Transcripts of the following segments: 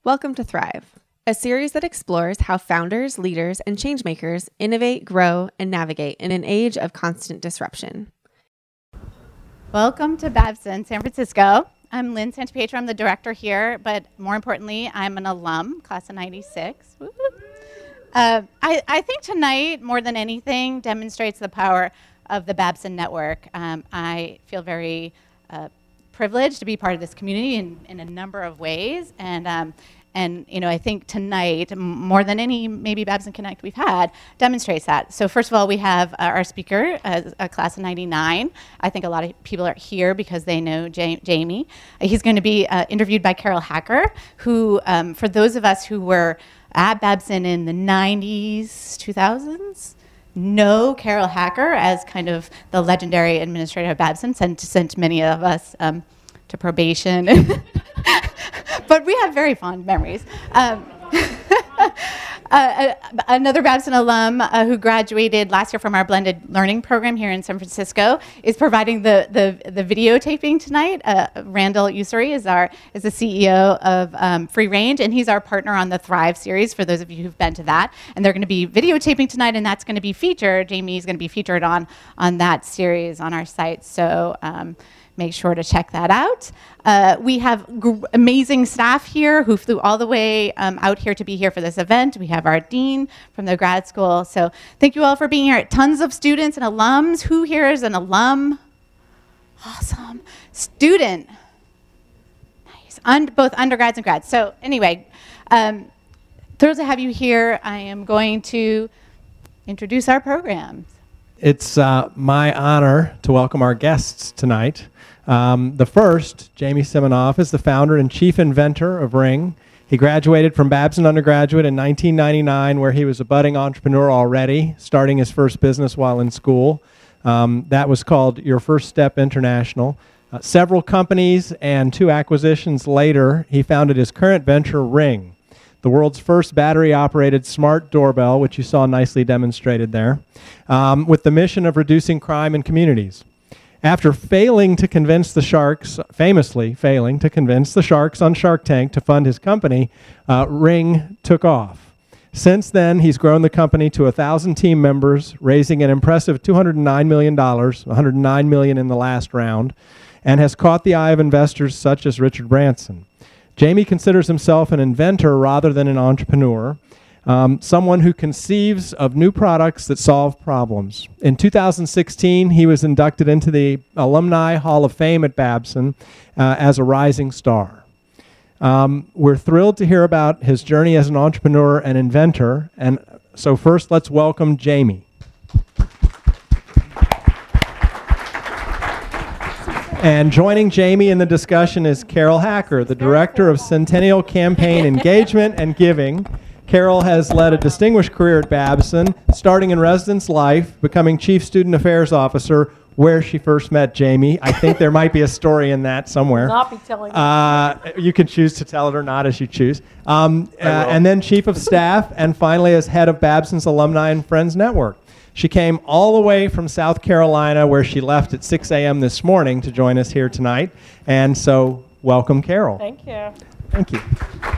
Welcome to Thrive, a series that explores how founders, leaders, and changemakers innovate, grow, and navigate in an age of constant disruption. Welcome to Babson, San Francisco. I'm Lynn Santapietro. I'm the director here, but more importantly, I'm an alum, class of 96. I think tonight, more than anything, demonstrates the power of the Babson network. I feel very privileged to be part of this community in a number of ways, and you know, I think tonight, more than any maybe Babson Connect we've had, demonstrates that. So first of all, we have our speaker, a class of 99. I think a lot of people are here because they know Jamie. He's going to be interviewed by Carol Hacker, who, for those of us who were at Babson in the 90s, 2000s, know Carol Hacker as kind of the legendary administrator of Babson, sent many of us to probation. But we have very fond memories. Another Babson alum who graduated last year from our blended learning program here in San Francisco is providing the videotaping tonight. Randall Ussery is the CEO of Free Range, and he's our partner on the Thrive series, for those of you who've been to that. And they're going to be videotaping tonight, and that's going to be featured. Jamie is going to be featured on that series on our site. So make sure to check that out. We have amazing staff here who flew all the way out here to be here for this event. We have our dean from the grad school. So thank you all for being here. Tons of students and alums. Who here is an alum? Awesome. Student. Nice. Both undergrads and grads. So anyway, thrilled to have you here. I am going to introduce our programs. It's my honor to welcome our guests tonight. The first, Jamie Siminoff, is the founder and chief inventor of Ring. He graduated from Babson undergraduate in 1999, where he was a budding entrepreneur already, starting his first business while in school. That was called Your First Step International. Several companies and 2 acquisitions later, he founded his current venture, Ring, the world's first battery-operated smart doorbell, which you saw nicely demonstrated there, with the mission of reducing crime in communities. After failing to convince the sharks, famously failing to convince the sharks on Shark Tank to fund his company, Ring took off. Since then, he's grown the company to 1,000 team members, raising an impressive $209 million, $109 million in the last round, and has caught the eye of investors such as Richard Branson. Jamie considers himself an inventor rather than an entrepreneur, someone who conceives of new products that solve problems. In 2016, he was inducted into the Alumni Hall of Fame at Babson as a rising star. We're thrilled to hear about his journey as an entrepreneur and inventor. And so first, let's welcome Jamie. And joining Jamie in the discussion is Carol Hacker, the Director of Centennial Campaign Engagement and Giving. Carol has led a distinguished career at Babson, starting in residence life, becoming Chief Student Affairs Officer, where she first met Jamie. I think there might be a story in that somewhere. I'll not be telling you. You can choose to tell it or not as you choose. And then Chief of Staff, and finally as head of Babson's Alumni and Friends Network. She came all the way from South Carolina, where she left at 6 a.m. this morning to join us here tonight. And so, welcome, Carol. Thank you. Thank you.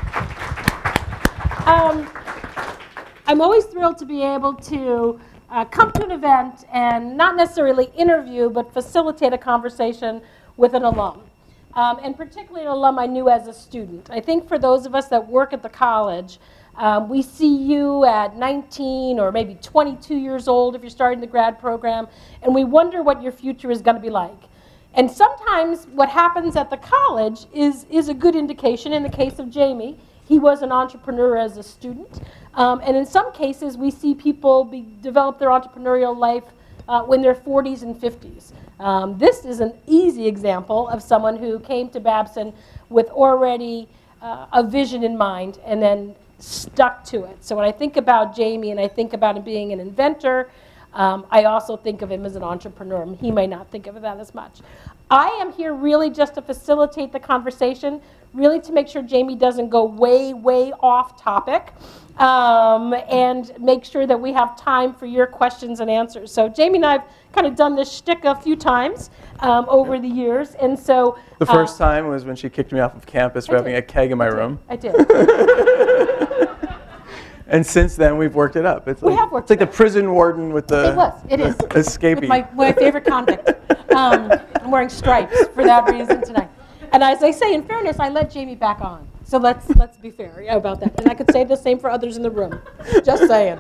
I'm always thrilled to be able to come to an event and not necessarily interview, but facilitate a conversation with an alum. And particularly an alum I knew as a student. I think for those of us that work at the college, we see you at 19 or maybe 22 years old if you're starting the grad program, and we wonder what your future is going to be like. And sometimes what happens at the college is a good indication. In the case of Jamie, he was an entrepreneur as a student. And in some cases, we see people develop their entrepreneurial life when they're 40s and 50s. This is an easy example of someone who came to Babson with already a vision in mind and then stuck to it. So when I think about Jamie and I think about him being an inventor, I also think of him as an entrepreneur. He may not think of that as much. I am here really just to facilitate the conversation, really to make sure Jamie doesn't go way, way off topic, and make sure that we have time for your questions and answers. So Jamie and I have kind of done this shtick a few times over the years, and so... The first time was when she kicked me off of campus for having a keg in my room. I did. And since then, we've worked it up. We have worked it up. It's like the prison warden with the... It is. Escapee. With my favorite convict. I'm wearing stripes for that reason tonight. And as I say, in fairness, I let Jamie back on. So let's be fair about that. And I could say the same for others in the room. Just saying.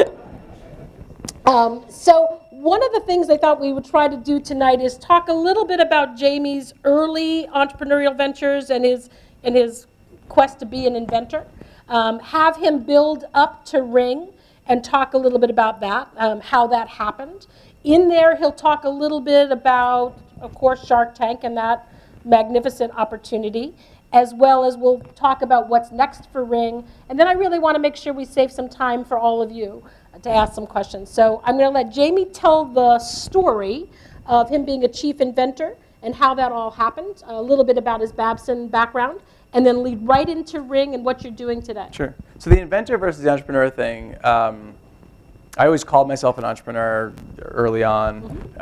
So one of the things I thought we would try to do tonight is talk a little bit about Jamie's early entrepreneurial ventures and his quest to be an inventor. Have him build up to Ring and talk a little bit about that, how that happened. In there, he'll talk a little bit about, of course, Shark Tank and that magnificent opportunity, as well as we'll talk about what's next for Ring. And then I really want to make sure we save some time for all of you to ask some questions. So I'm going to let Jamie tell the story of him being a chief inventor and how that all happened, a little bit about his Babson background, and then lead right into Ring and what you're doing today. Sure. So the inventor versus the entrepreneur thing, I always called myself an entrepreneur early on.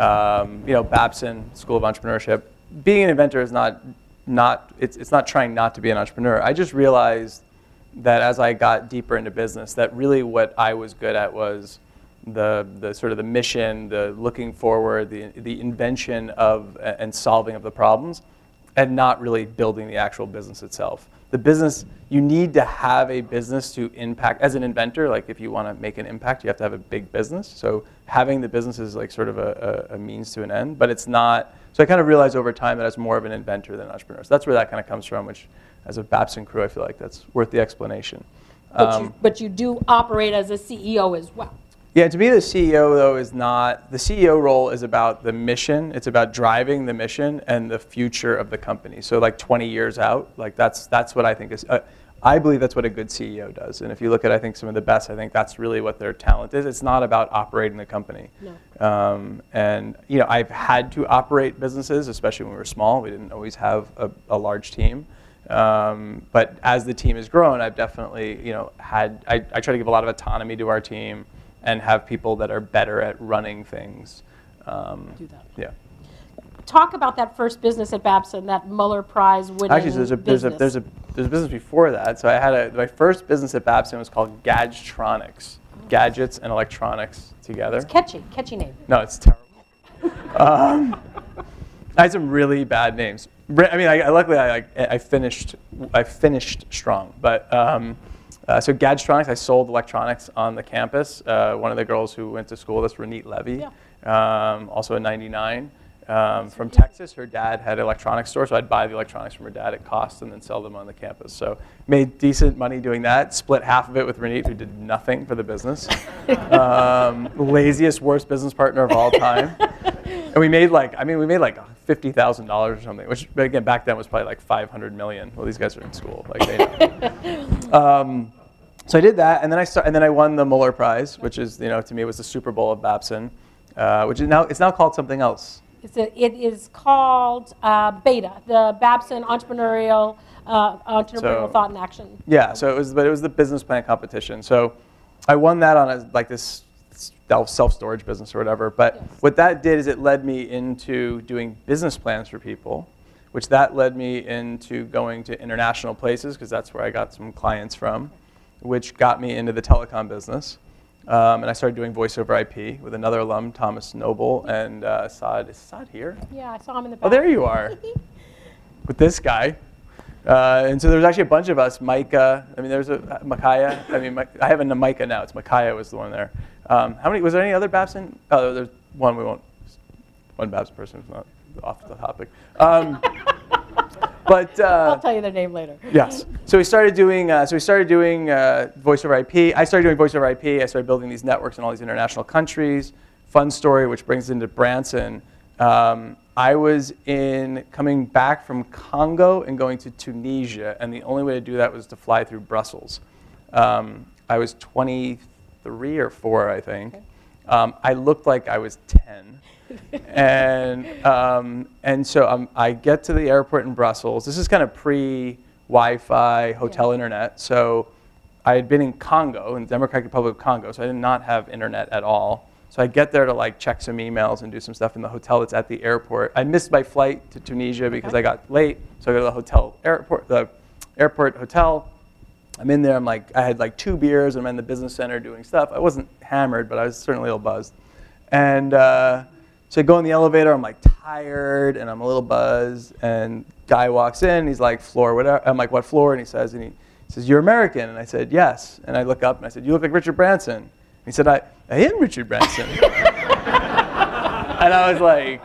Babson, School of Entrepreneurship. Being an inventor is it's not trying not to be an entrepreneur. I just realized that as I got deeper into business, that really what I was good at was the sort of the mission, the looking forward, the invention of and solving of the problems, and not really building the actual business itself. The business, you need to have a business to impact. As an inventor, like if you want to make an impact, you have to have a big business. So having the business is like sort of a means to an end, but it's not. So I kind of realized over time that I was more of an inventor than an entrepreneur. So that's where that kind of comes from, which as a Babson crew, I feel like that's worth the explanation. But you do operate as a CEO as well. Yeah, to me the CEO though is not, the CEO role is about the mission, it's about driving the mission and the future of the company. So like 20 years out, like that's what I think is, I believe that's what a good CEO does. And if you look at, I think some of the best, I think that's really what their talent is. It's not about operating the company. No. And I've had to operate businesses, especially when we were small. We didn't always have a large team. But as the team has grown, I've definitely, I try to give a lot of autonomy to our team and have people that are better at running things. Do that. Yeah. Talk about that first business at Babson, that Muller Prize winning Actually, there's a business before that. So I had my first business at Babson was called Gadgetronics, gadgets and electronics together. It's catchy name. No, it's terrible. I had some really bad names. I mean, luckily I finished strong, but. So Gadgetronics, I sold electronics on the campus. One of the girls who went to school with us, Renette Levy, also a 99, from Texas. Her dad had an electronics store, so I'd buy the electronics from her dad at cost and then sell them on the campus. So made decent money doing that. Split half of it with Renette, who did nothing for the business. Laziest, worst business partner of all time. And we made like $50,000 or something, which again back then was probably like 500 million. Well, these guys are in school, like they know. So I did that, and then I won the Muller Prize, which is to me was the Super Bowl of Babson, which is now called something else. It is called Beta, the Babson Entrepreneurial Thought and Action. Yeah, so it was the business plan competition. So I won that on this self-storage business or whatever. But what that did is it led me into doing business plans for people, which that led me into going to international places because that's where I got some clients from, which got me into the telecom business. And I started doing voice over IP with another alum, Thomas Noble, and Saad. Is Saad here? Yeah, I saw him in the back. Oh, there you are. With this guy. And so there's actually a bunch of us. Micah, there's a Micaiah. I have a Micah now. It's Micaiah was the one there. Was there any other Babson? Oh, there's one one Babson person who's not off the topic. But I'll tell you their name later. Yes. So we started doing voice over IP. I started doing voice over IP. I started building these networks in all these international countries. Fun story, which brings into Branson. I was coming back from Congo and going to Tunisia, and the only way to do that was to fly through Brussels. I was 23 or 4, I think. Okay. I looked like I was 10. And so I get to the airport in Brussels. This is kind of pre-Wi-Fi hotel internet. So I had been in Congo, in the Democratic Republic of Congo, so I did not have internet at all. So I get there to like check some emails and do some stuff in the hotel that's at the airport. I missed my flight to Tunisia because I got late. So I go to the airport hotel. I'm in there, I had like 2 beers, and I'm in the business center doing stuff. I wasn't hammered, but I was certainly a little buzzed. And so I go in the elevator, I'm like tired, and I'm a little buzzed, and guy walks in, he's like, floor, whatever. I'm like, what floor? And he says, you're American. And I said, yes. And I look up, and I said, you look like Richard Branson. And he said, I am Richard Branson. And I was like,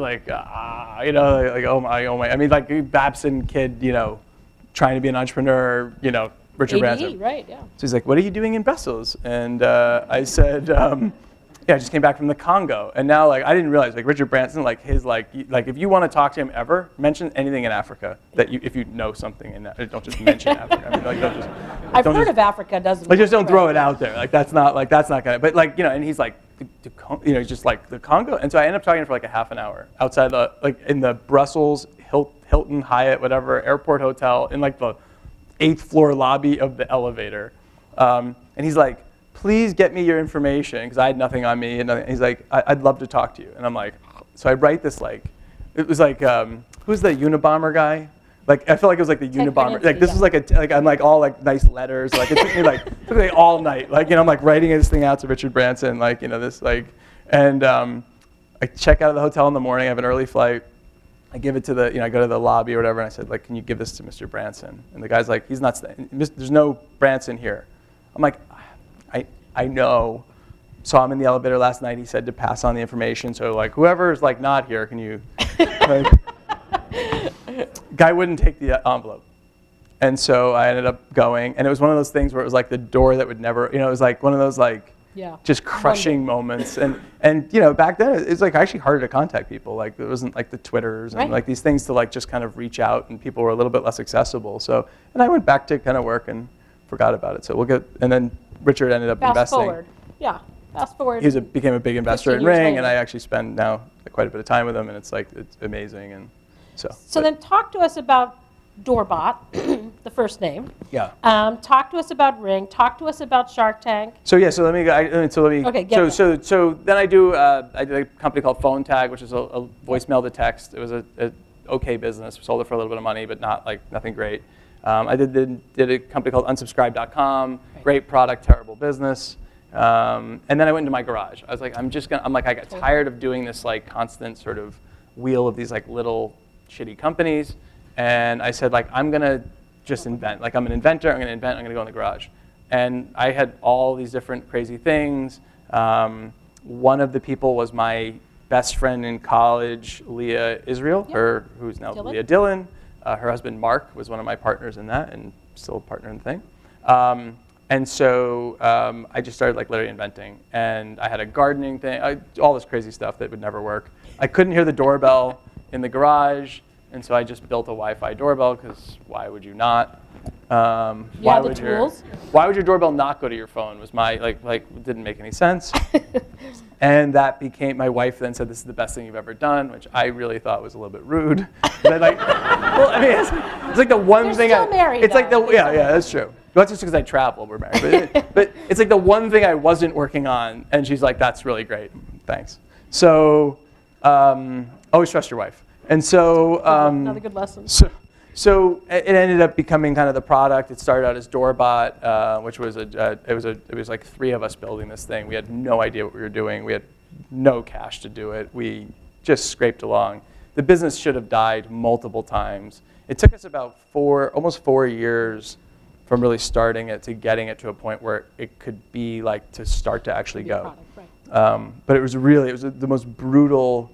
oh my. I mean, like Babson kid, trying to be an entrepreneur, Richard Branson. right, yeah. So he's like, what are you doing in Brussels? And I said, yeah, I just came back from the Congo. And now, I didn't realize, Richard Branson, if you want to talk to him ever, mention anything in Africa that if you know something in that. Don't just mention Africa. I mean, I've heard of Africa, doesn't just don't throw it out there. That's not gonna. But and he's like, just like the Congo. And so I ended up talking for like a half an hour outside in the Brussels Hilton Hyatt whatever airport hotel in like the 8th floor lobby of the elevator. And he's like, please get me your information, because I had nothing on me. And he's like, I'd love to talk to you. And I'm like, so I write this it was like, who's the Unabomber guy? I felt like it was like the Unabomber. This is I'm like all nice letters. It took me all night. I'm like writing this thing out to Richard Branson. And I check out of the hotel in the morning. I have an early flight. I give it to I go to the lobby or whatever, and I said, can you give this to Mr. Branson? And the guy's like, he's not staying. There's no Branson here. I'm like, I know. Saw him in the elevator last night. He said to pass on the information. So whoever's not here, can you? Guy wouldn't take the envelope. And so I ended up going, and it was one of those things where it was like the door that would never, it was like one of those just crushing moments. And back then it's actually harder to contact people. It wasn't the Twitters and these things to just kind of reach out, and people were a little bit less accessible. So, and I went back to kind of work and forgot about it. So and then Richard ended up investing. Fast forward. He became a big investor in Ring, and I actually spend now quite a bit of time with him, and it's amazing. And so then talk to us about Doorbot, the first name. Yeah. Talk to us about Ring. Talk to us about Shark Tank. So yeah, so let me. Okay. So then I did a company called Phone Tag, which is a voicemail to text. It was a okay business. We sold it for a little bit of money, but not nothing great. I did a company called Unsubscribe.com. Great product, terrible business. And then I went into my garage. I was like, I got tired of doing this constant sort of wheel of these little shitty companies. And I said, I'm going to just invent. I'm an inventor. I'm going to invent. I'm going to go in the garage. And I had all these different crazy things. One of the people was my best friend in college, Leah Israel, who's now Leah Dillon. Her husband, Mark, was one of my partners in that, and still a partner in the thing. And so I just started literally inventing. And I had a gardening thing, all this crazy stuff that would never work. I couldn't hear the doorbell in the garage. And so I just built a Wi-Fi doorbell, because why would you not? Why would your doorbell not go to your phone? Was my didn't make any sense. And that became, my wife then said, this is the best thing you've ever done, which I really thought was a little bit rude. But it's the one thing. Still married, it's yeah, that's true. Well, that's just because I travel. We're married, but it's the one thing I wasn't working on, and she's like, that's really great, thanks. So always trust your wife. And so another good lesson. So it ended up becoming kind of the product. It started out as Doorbot, which was it was like 3 of us building this thing. We had no idea what we were doing. We had no cash to do it. We just scraped along. The business should have died multiple times. It took us about almost 4 years from really starting it to getting it to a point where it could be to start to actually go. But it was the most brutal.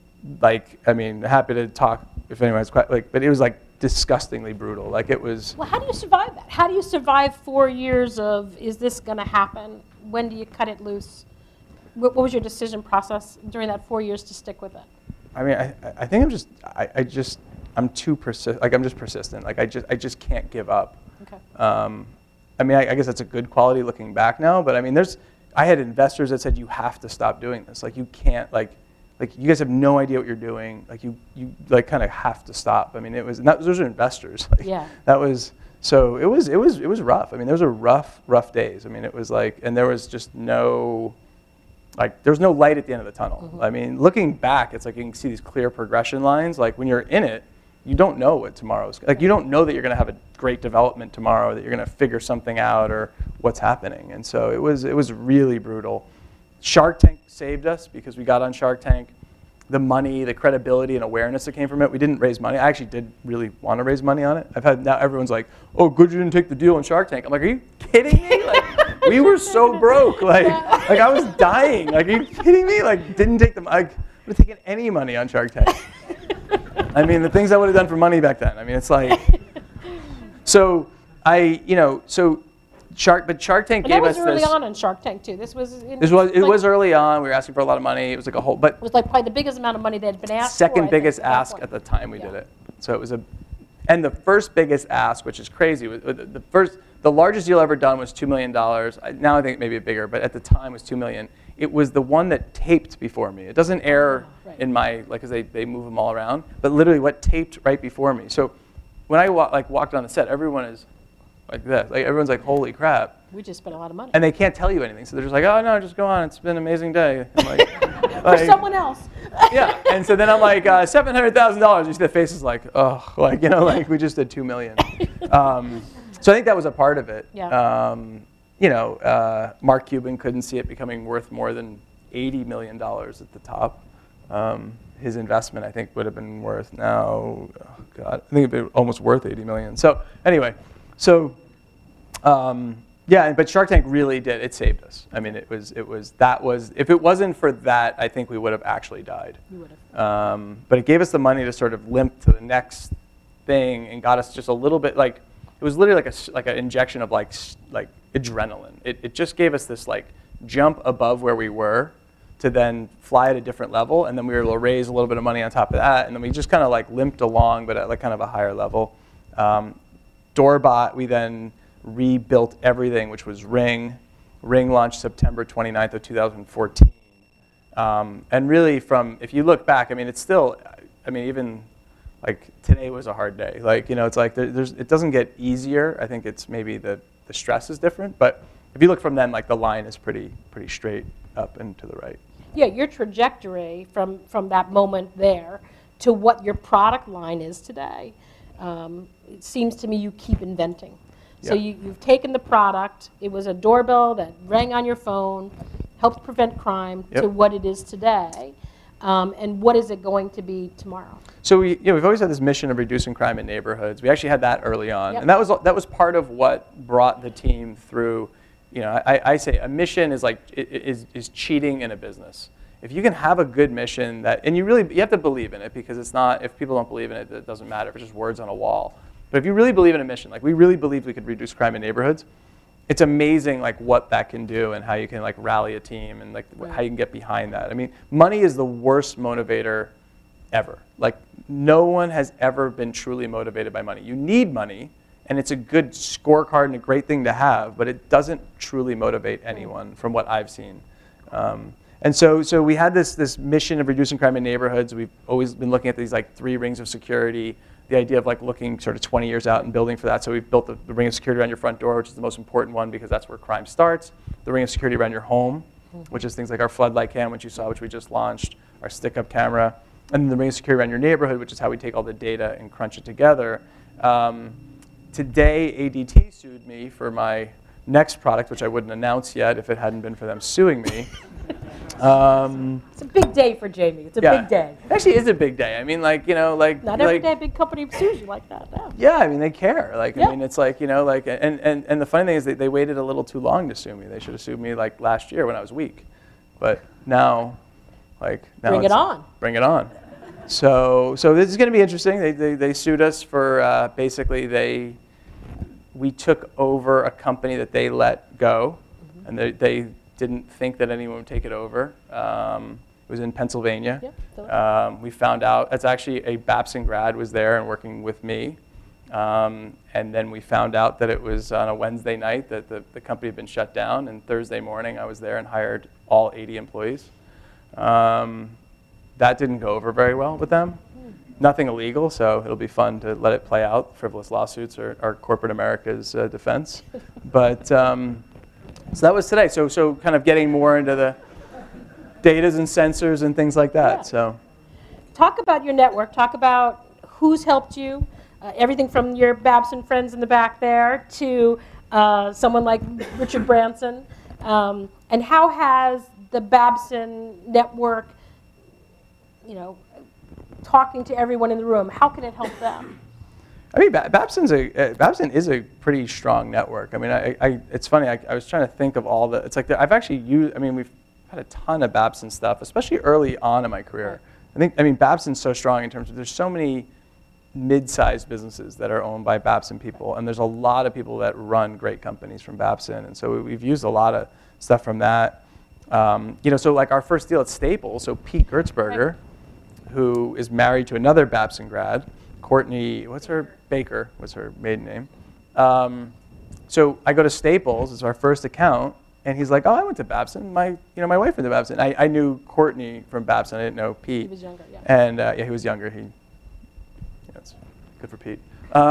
Happy to talk if anyone's quite but it was disgustingly brutal. It was. Well, how do you survive that? How do you survive 4 years of, is this going to happen? When do you cut it loose? What was your decision process during that 4 years to stick with it? I think I'm too persistent. I'm just persistent. I just can't give up. Okay. I guess that's a good quality looking back now. But I had investors that said, you have to stop doing this. You can't like you guys have no idea what you're doing. Like you like kind of have to stop. I mean, it was, and those are investors. Like, Yeah. That was, so it was rough. I mean, those were rough days. I mean, it was like, and there was just no, like, there's no light at the end of the tunnel. I mean, looking back, it's like you can see these clear progression lines. Like when you're in it, you don't know what tomorrow's, like you don't know that you're going to have a great development tomorrow, that you're going to figure something out or what's happening. And so it was really brutal. Shark Tank saved us because we got on Shark Tank. The money, the credibility and awareness that came from it. We didn't raise money. I actually did really want to raise money on it. I've had, now everyone's like, oh, good you didn't take the deal on Shark Tank. I'm like, are you kidding me? Like, we were so broke. Like I was dying. Like, are you kidding me? Like, didn't take them. I would have taken any money on Shark Tank. I mean, the things I would have done for money back then. I mean, it's like, so Shark Tank And gave that us was early this. on Shark Tank too. This was It was early on. We were asking for a lot of money. It was like a whole, but It was like probably the biggest amount of money that had been asked for, I second think, biggest at that ask point. at the time we Yeah. did it. So it was and the first biggest ask, which is crazy, the largest deal ever done was $2 million. Now I think maybe bigger, but at the time was $2 million. It was the one that taped before me. It doesn't air right. in my, like, because they move them all around, but literally what taped right before me. So when I walked on the set, everyone is like this. Like everyone's like, holy crap. We just spent a lot of money. And they can't tell you anything. So they're just like, oh no, just go on. It's been an amazing day. I'm like, For someone else. yeah, and so then I'm like, $700,000. You see the faces like, oh, like, you know, like we just did $2 million. So I think that was a part of it. Yeah. Mark Cuban couldn't see it becoming worth more than $80 million at the top. His investment, I think, would have been worth now, oh God, I think it'd be almost worth $80 million. So anyway, yeah, but Shark Tank really did. It saved us. I mean, if it wasn't for that, I think we would have actually died. You would have. But it gave us the money to sort of limp to the next thing and got us just a little bit, like, it was literally like an injection of like adrenaline. It just gave us this like jump above where we were to then fly at a different level, and then we were able to raise a little bit of money on top of that, and then we just kind of like limped along, but at like kind of a higher level. Doorbot, we then rebuilt everything, which was Ring. Ring launched September 29th of 2014. And really if you look back, I mean, it's still, I mean, even like today was a hard day. Like, you know, it's like it doesn't get easier. I think it's maybe the stress is different, but if you look from then, like the line is pretty straight up and to the right. Yeah, your trajectory from that moment there to what your product line is today, it seems to me you keep inventing. So Yeah. you've taken the product, it was a doorbell that rang on your phone, helped prevent crime, Yep. to what it is today. And what is it going to be tomorrow? So we've always had this mission of reducing crime in neighborhoods. We actually had that early on, Yep. and that was part of what brought the team through. You know, I say a mission is like is cheating in a business. If you can have a good mission and you have to believe in it, because it's not, if people don't believe in it, it doesn't matter if it's just words on a wall. But if you really believe in a mission, like we really believed we could reduce crime in neighborhoods, it's amazing like what that can do and how you can like rally a team and like how you can get behind that. I mean, money is the worst motivator ever. Like no one has ever been truly motivated by money. You need money, and it's a good scorecard and a great thing to have, but it doesn't truly motivate anyone from what I've seen. And so we had this mission of reducing crime in neighborhoods. We've always been looking at these like 3 rings of security, the idea of like looking sort of 20 years out and building for that. So we've built the ring of security around your front door, which is the most important one because that's where crime starts. The ring of security around your home, which is things like our floodlight cam, which you saw, which we just launched, our stick-up camera, and then the ring of security around your neighborhood, which is how we take all the data and crunch it together. Today, ADT sued me for my next product, which I wouldn't announce yet if it hadn't been for them suing me. It's a big day for Jamie. It's a big day. It actually is a big day. I mean, like, you know, like... Not every day a big company sues you like that. No. Yeah, I mean, they care. Like, Yeah. I mean, it's like, you know, like, and the funny thing is they waited a little too long to sue me. They should have sued me, like, last year when I was weak. But now, like... now Bring it on. Bring it on. So this is going to be interesting. They sued us for, basically, we took over a company that they let go, and they didn't think that anyone would take it over. It was in Pennsylvania. Yep, We found out, it's actually a Babson grad was there and working with me. And then we found out that it was on a Wednesday night that the company had been shut down, and Thursday morning I was there and hired all 80 employees. that didn't go over very well with them. Nothing illegal, so it'll be fun to let it play out. Frivolous lawsuits are corporate America's defense. But so that was today. So kind of getting more into the datas and sensors and things like that. Yeah. So Talk about your network. Talk about who's helped you. Everything from your Babson friends in the back there to someone like Richard Branson. And how has the Babson network, talking to everyone in the room, how can it help them? I mean, Babson is a pretty strong network. I mean, it's funny. I was trying to think of all the. It's like I've actually used. I mean, we've had a ton of Babson stuff, especially early on in my career. I mean, Babson's so strong in terms of there's so many mid-sized businesses that are owned by Babson people, and there's a lot of people that run great companies from Babson, and so we've used a lot of stuff from that. So like our first deal at Staples, so Pete Gertzberger, who is married to another Babson grad, Courtney, Baker was her maiden name. So I go to Staples, it's our first account, and he's like, oh, I went to Babson. My wife went to Babson. I knew Courtney from Babson. I didn't know Pete. He was younger, yeah. And he was younger. It's good for Pete.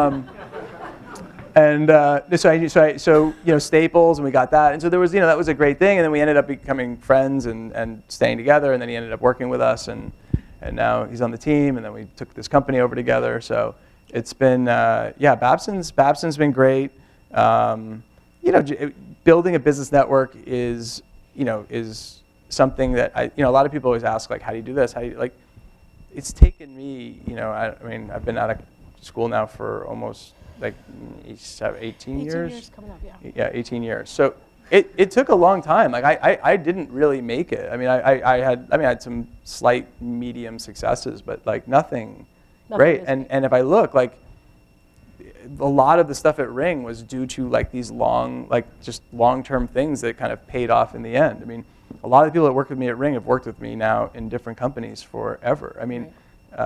So Staples, and we got that. And so there was, that was a great thing. And then we ended up becoming friends and staying together. And then he ended up working with us. And now he's on the team. And then we took this company over together. So it's been, Babson's been great. Building a business network is something that a lot of people always ask, like, how do you do this? How do you, like, it's taken me, I mean, I've been out of school now for almost like 18 years. 18 years coming up, yeah. Yeah, 18 years. So it took a long time. Like I didn't really make it. I mean, I had some slight medium successes, but like nothing great. And if I look, like a lot of the stuff at Ring was due to like these long-term things that kind of paid off in the end. I mean, a lot of the people that work with me at Ring have worked with me now in different companies forever. I mean,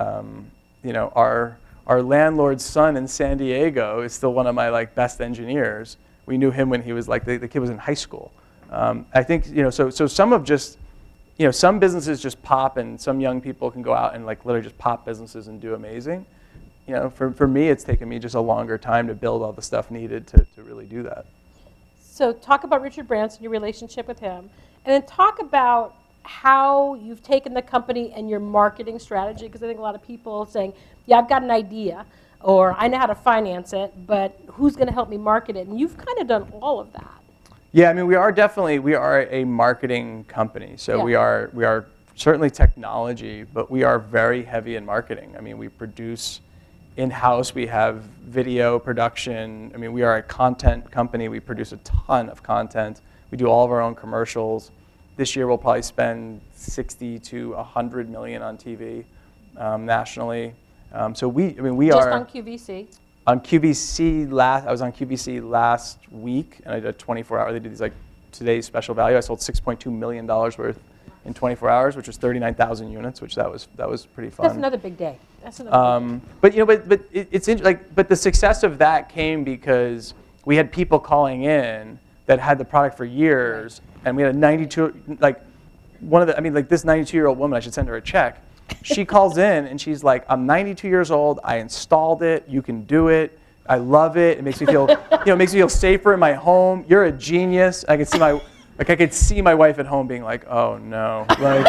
our landlord's son in San Diego is still one of my like best engineers. We knew him when he was like the kid was in high school. I think so some of just some businesses just pop, and some young people can go out and like literally just pop businesses and do amazing. For me, it's taken me just a longer time to build all the stuff needed to really do that. So talk about Richard Branson, your relationship with him, and then talk about how you've taken the company and your marketing strategy, because I think a lot of people are saying, yeah, I've got an idea, or I know how to finance it, but who's going to help me market it? And you've kind of done all of that. Yeah, I mean, we are a marketing company. So we are certainly technology, but we are very heavy in marketing. I mean, we produce in-house, we have video production. I mean, we are a content company. We produce a ton of content. We do all of our own commercials. This year, we'll probably spend 60 to 100 million on TV nationally. So we just are on QVC. On QVC I was on QVC last week, and I did a 24-hour. They did these like today's special value. I sold $6.2 million worth in 24 hours, which was 39,000 units, which that was pretty fun. That's another big day. That's another big day. But the success of that came because we had people calling in that had the product for years, and we had a 92 this 92-year-old woman. I should send her a check. She calls in and she's like, I'm 92 years old. I installed it. You can do it. I love it. It makes me feel, it makes me feel safer in my home. You're a genius. I could see my wife at home being like, oh no,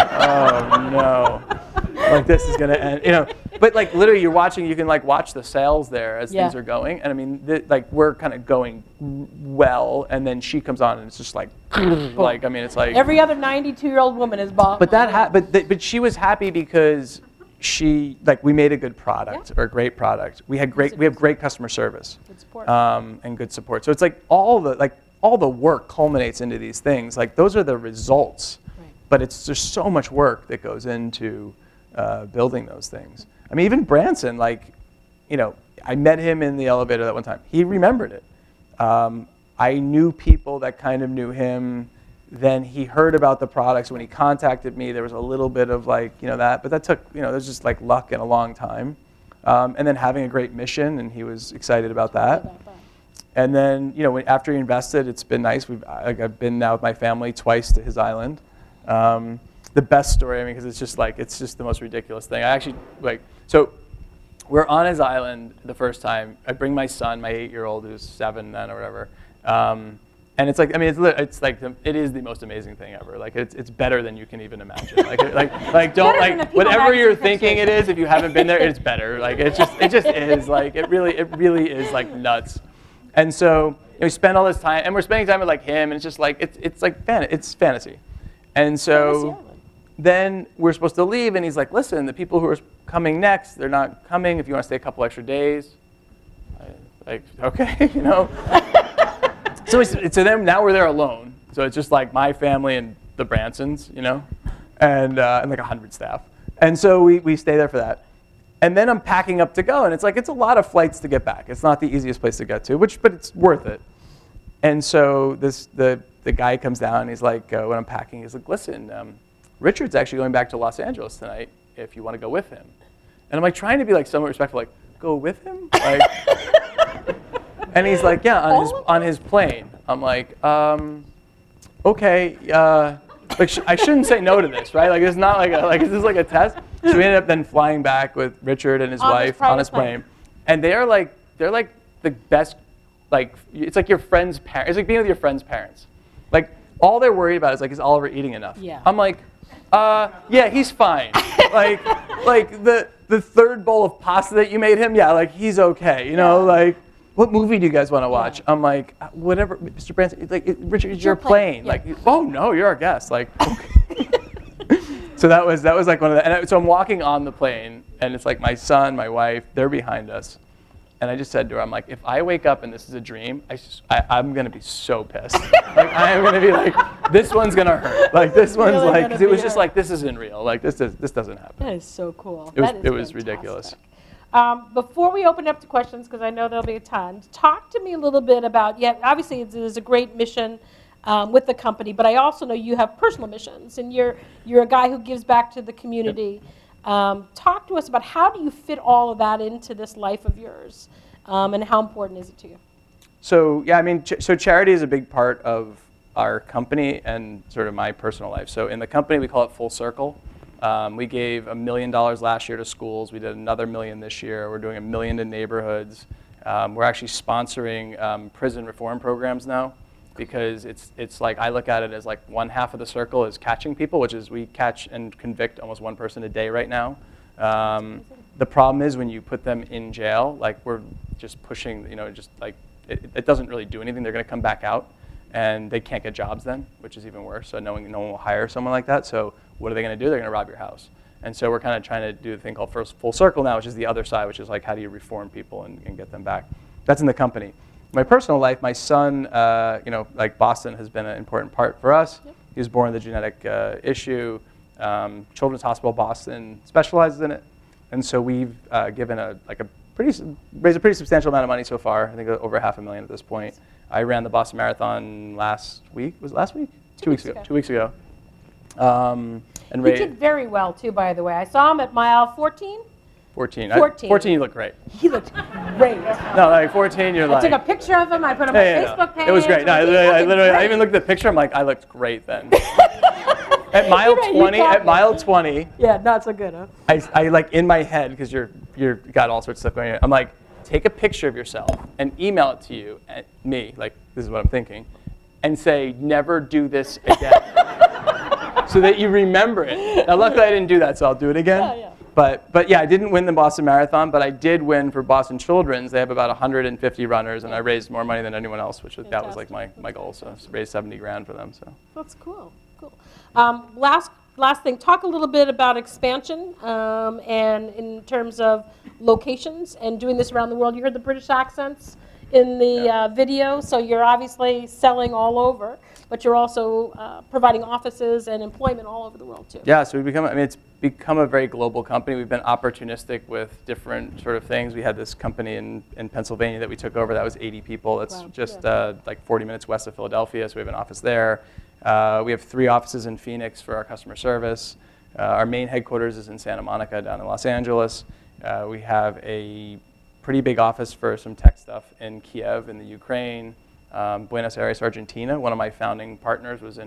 like this is gonna end, But like literally, you can like watch the sales there as things are going, and I mean, we're kind of going well, and then she comes on and it's just like, it's like every other 92-year-old woman is bought. But but she was happy because we made a good product or a great product. We have great customer service, good support, and good support. So it's like all the work culminates into these things. Like those are the results, but there's so much work that goes into building those things. I mean, even Branson, I met him in the elevator that one time. He remembered it. I knew people that kind of knew him. Then he heard about the products. When he contacted me, there was a little bit of that, but that took, there's just like luck and a long time. And then having a great mission, and he was excited about that. And then, after he invested, it's been nice. I've been now with my family twice to his island. the best story. I mean, because it's just the most ridiculous thing. I actually so we're on his island the first time. I bring my son, my 8-year-old, who's 7 then or whatever. And it's like, I mean, it is the most amazing thing ever. Like, it's better than you can even imagine. Whatever you're thinking it is, if you haven't been there, it's better. Like, it just is. Like, it really is like nuts. And so we spend all this time, and we're spending time with like him, and it's just like it's fantasy. And so then we're supposed to leave, and he's like, listen, the people who are coming next, they're not coming. If you want to stay a couple extra days, okay, you know. So then now we're there alone. So it's just like my family and the Bransons, you know, and like 100 staff. And so we stay there for that. And then I'm packing up to go, and it's like, it's a lot of flights to get back. It's not the easiest place to get to, but it's worth it. And so the guy comes down, and he's like, when I'm packing, he's like, listen, Richard's actually going back to Los Angeles tonight if you want to go with him. And I'm like trying to be like somewhat respectful, like, go with him? Like, and he's like, yeah, on his plane. I'm like, okay, like I shouldn't say no to this, right? Like it's not like is this like a test? So we ended up then flying back with Richard and his wife on his plane, and they're like the best, like it's like your friend's parents. It's like being with your friend's parents. Like all they're worried about is like, is Oliver eating enough? Yeah. I'm like, yeah, he's fine. like the third bowl of pasta that you made him, yeah, like he's okay. You know, like. What movie do you guys want to watch? Yeah. I'm like, whatever, Mr. Branson, like, Richard, it's your plane. Yeah. Like, oh no, you're our guest. Like, okay. So that was like one of the, and so I'm walking on the plane, and it's like my son, my wife, they're behind us. And I just said to her, I'm like, if I wake up and this is a dream, I'm going to be so pissed. Like, I am going to be like, this one's going to hurt. Like, this one's really like, because it was just like, this isn't real. Like, this doesn't happen. That is so cool. It was ridiculous. Before we open up to questions, because I know there'll be a ton, talk to me a little bit about, obviously there's a great mission with the company, but I also know you have personal missions, and you're a guy who gives back to the community. Yep. Talk to us about how do you fit all of that into this life of yours, and how important is it to you? So, yeah, I mean, so charity is a big part of our company and sort of my personal life. So in the company, we call it Full Circle. We gave $1 million last year to schools. We did another $1 million this year. We're doing $1 million to neighborhoods. We're actually sponsoring prison reform programs now, because it's like, I look at it as like one half of the circle is catching people, which is we catch and convict almost one person a day right now. The problem is when you put them in jail, like we're just pushing, you know, just like it doesn't really do anything. They're going to come back out, and they can't get jobs then, which is even worse. So no one will hire someone like that. So what are they going to do? They're going to rob your house. And so we're kind of trying to do a thing called Full Circle now, which is the other side, which is like, how do you reform people and get them back? That's in the company. My personal life, my son, you know, like Boston has been an important part for us. Yep. He was born with a genetic issue. Children's Hospital Boston specializes in it. And so we've given raised a pretty substantial amount of money so far. I think over $500,000 at this point. I ran the Boston Marathon last week. Was it last week? 2 weeks ago. 2 weeks ago. And he did very well, too, by the way. I saw him at mile 14. 14. 14. You look great. He looked great. No, like 14, you're like. I took a picture of him. I put him on Facebook page. It was great. No, I even looked at the picture. I'm like, I looked great then. At mile 20. Yeah, not so good, huh? I like in my head, because you're got all sorts of stuff going on. I'm like, take a picture of yourself and email it to you, and me, like this is what I'm thinking, and say, never do this again. So that you remember it. Now, luckily I didn't do that, so I'll do it again. Yeah. But yeah, I didn't win the Boston Marathon, but I did win for Boston Children's. They have about 150 runners, and I raised more money than anyone else, which that was like my goal. So I raised $70,000 for them. So that's cool. Cool. Last thing, talk a little bit about expansion and in terms of locations and doing this around the world. You heard the British accents in the video, so you're obviously selling all over, but you're also providing offices and employment all over the world too. Yeah, so it's become a very global company. We've been opportunistic with different sort of things. We had this company in Pennsylvania that we took over that was 80 people. That's just like 40 minutes west of Philadelphia, so we have an office there. We have 3 offices in Phoenix for our customer service. Our main headquarters is in Santa Monica down in Los Angeles. We have a pretty big office for some tech stuff in Kiev in the Ukraine. Buenos Aires, Argentina. One of my founding partners was in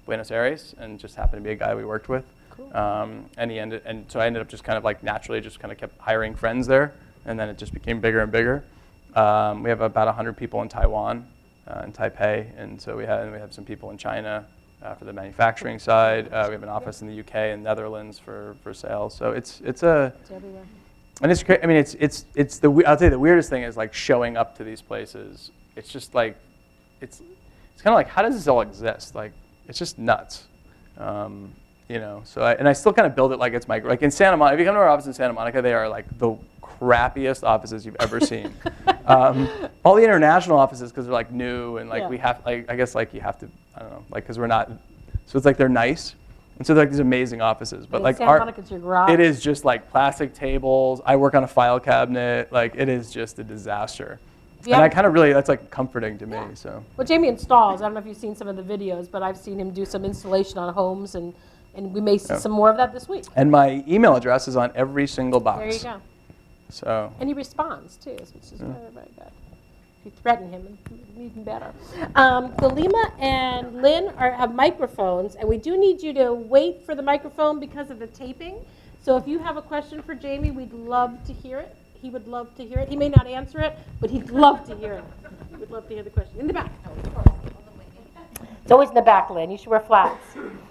Buenos Aires, and just happened to be a guy we worked with. Cool. And so I ended up just kind of like naturally just kind of kept hiring friends there, and then it just became bigger and bigger. We have about 100 people in Taiwan, in Taipei, and so we have some people in China for the manufacturing side. We have an office in the UK and Netherlands for sales. So it's everywhere. And it's great. I mean, I'll tell you the weirdest thing is like showing up to these places. It's just like it's kind of like, how does this all exist? Like, it's just nuts. You know, so I still kind of build it like it's like in Santa Monica. If you come to our office in Santa Monica, they are like the crappiest offices you've ever seen. All the international offices, because they're like new and like we have, like I guess like you have to, I don't know, like because we're not, so it's like they're nice, and so they're like these amazing offices. But like Santa Monica's your garage. it is just like plastic tables. I work on a file cabinet. Like it is just a disaster. And I kind of really, that's like comforting to me. So. Well, Jamie installs. I don't know if you've seen some of the videos, but I've seen him do some installation on homes, and we may see some more of that this week. And my email address is on every single box. There you go. So. And he responds too, which is very, very good. If you threaten him, even better. Galima and Lynn have microphones, and we do need you to wait for the microphone because of the taping. So if you have a question for Jamie, we'd love to hear it. He would love to hear it. He may not answer it, but he'd love to hear it. He would love to hear the question. In the back. It's always in the back, Lynn. You should wear flats.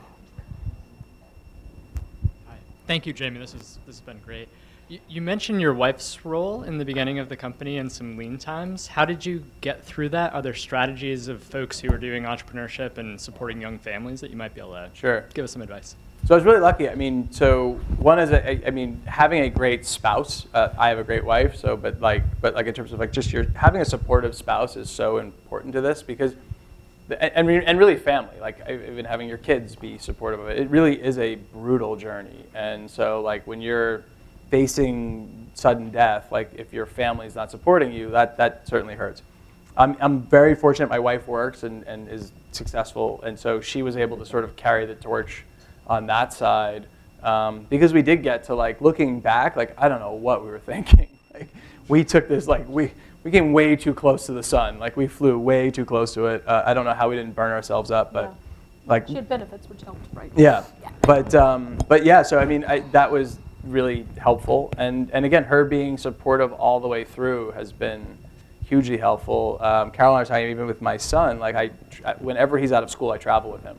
Hi. Thank you, Jamie. This has been great. You mentioned your wife's role in the beginning of the company and some lean times. How did you get through that? Are there strategies of folks who are doing entrepreneurship and supporting young families that you might be able to give us some advice? So I was really lucky. I mean, so one is, having a great spouse. I have a great wife. So, but like in terms of like just having a supportive spouse is so important to this because, and really family. Like even having your kids be supportive of it. It really is a brutal journey. And so like when you're facing sudden death, like if your family's not supporting you, that certainly hurts. I'm very fortunate. My wife works and is successful, and so she was able to sort of carry the torch on that side, because we did get to like looking back, like I don't know what we were thinking. Like we took this, like we came way too close to the sun. Like we flew way too close to it. I don't know how we didn't burn ourselves up, but like she had benefits which helped, right? Yeah. But yeah. So I mean, that was really helpful, and again, her being supportive all the way through has been hugely helpful. Carol and I were talking even with my son. Like whenever he's out of school, I travel with him.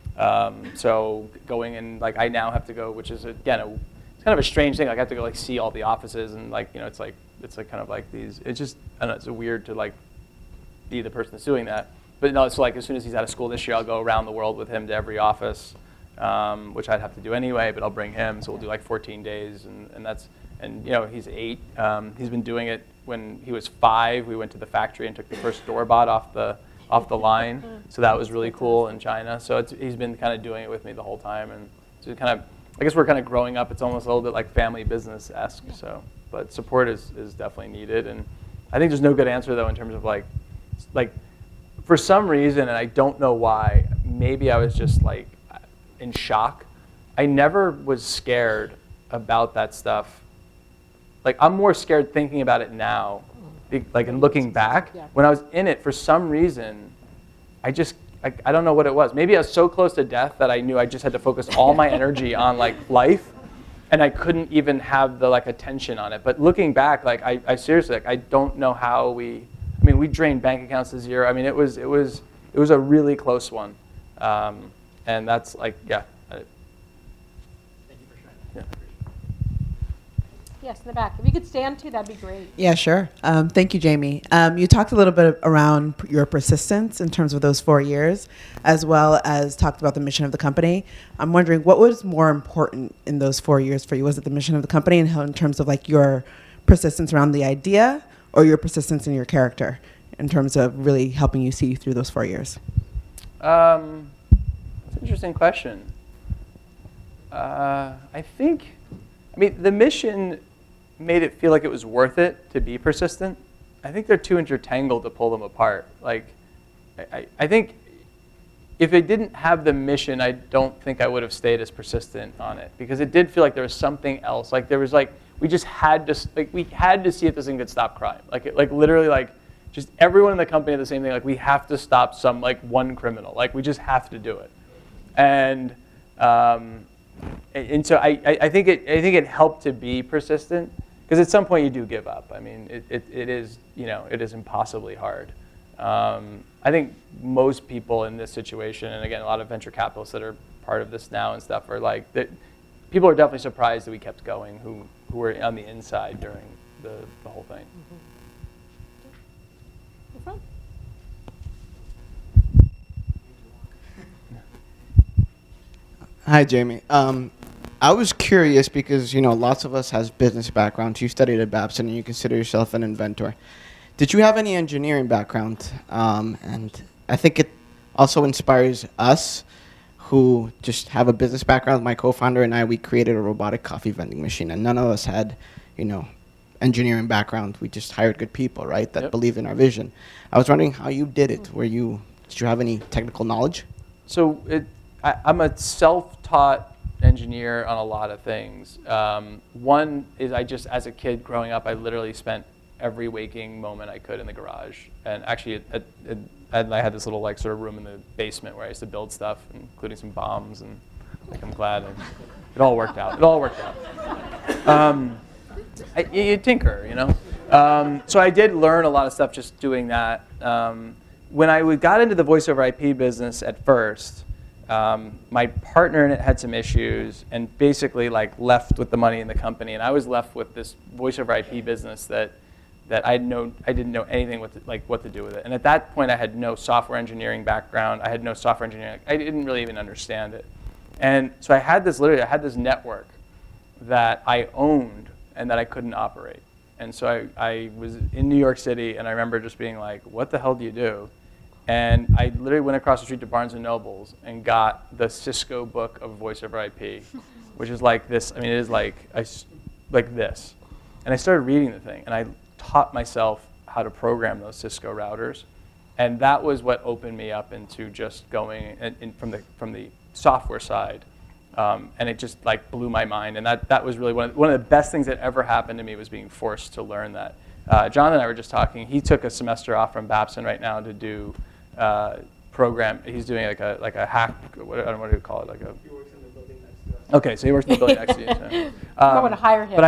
So going and like I now have to go, which is again it's kind of a strange thing. Like I have to go like see all the offices and like it's like kind of like these. It's just I don't know. It's weird to like be the person that's doing that. But no, it's like as soon as he's out of school this year, I'll go around the world with him to every office, which I'd have to do anyway. But I'll bring him, so we'll do like 14 days, and he's 8. He's been doing it when he was 5. We went to the factory and took the first door bot off the line, so that was really cool in China. So he's been kind of doing it with me the whole time, and so kind of, I guess we're kind of growing up. It's almost a little bit like family business-esque. So, but support is definitely needed, and I think there's no good answer though in terms of like for some reason, and I don't know why. Maybe I was just like in shock. I never was scared about that stuff. Like I'm more scared thinking about it now. Like in looking back, when I was in it, for some reason, I don't know what it was. Maybe I was so close to death that I knew I just had to focus all my energy on like life, and I couldn't even have the like attention on it. But looking back, like I seriously, like I don't know how we drained bank accounts to zero. I mean, it was a really close one, and that's like Thank you for sharing that. Yes, in the back. If you could stand too, that'd be great. Yeah, sure. Thank you, Jamie. You talked a little bit around your persistence in terms of those 4 years, as well as talked about the mission of the company. I'm wondering what was more important in those 4 years for you? Was it the mission of the company and in terms of like your persistence around the idea, or your persistence in your character in terms of really helping you see through those 4 years? That's an interesting question. The mission made it feel like it was worth it to be persistent. I think they're too intertangled to pull them apart. Like, I think if it didn't have the mission, I don't think I would have stayed as persistent on it, because it did feel like there was something else. Like there was like, we had to see if this thing could stop crime. Like literally like just everyone in the company had the same thing. Like we have to stop one criminal. Like we just have to do it. And so I think it helped to be persistent, because at some point you do give up. I mean, it is, you know, it is impossibly hard. I think most people in this situation, and again, a lot of venture capitalists that are part of this now and stuff, are like, that people are definitely surprised that we kept going, who were on the inside during the whole thing. Hi, Jamie. I was curious because, you know, lots of us has business backgrounds. You studied at Babson and you consider yourself an inventor. Did you have any engineering background? And I think it also inspires us who just have a business background. My co-founder and I, we created a robotic coffee vending machine, and none of us had, you know, engineering background. We just hired good people, right, that believed in our vision. I was wondering how you did it. Did you have any technical knowledge? So I'm a self-taught engineer on a lot of things. One is as a kid growing up, I literally spent every waking moment I could in the garage. And actually, I had this little like sort of room in the basement where I used to build stuff, including some bombs. And like, I'm glad it all worked out. It all worked out. You tinker, you know. So I did learn a lot of stuff just doing that. When I got into the voice over IP business at first, my partner in it had some issues and basically like left with the money in the company, and I was left with this voice over IP business that I didn't know anything what to do with it. And at that point, I had no software engineering background. I had no software engineering. I didn't really even understand it. And so I had this network that I owned and that I couldn't operate. And so I was in New York City, and I remember just being like, what the hell do you do? And I literally went across the street to Barnes & Noble's and got the Cisco book of voice over IP, which is like this. I mean, it is like this. And I started reading the thing, and I taught myself how to program those Cisco routers. And that was what opened me up into just going from the software side. And it just like blew my mind. And that was really one of the best things that ever happened to me, was being forced to learn that. John and I were just talking. He took a semester off from Babson right now to do program. He's doing like a hack. I don't know what do you call it. He works in the building next to us. Okay, so he works in the building next to you. So. I want to hire him. But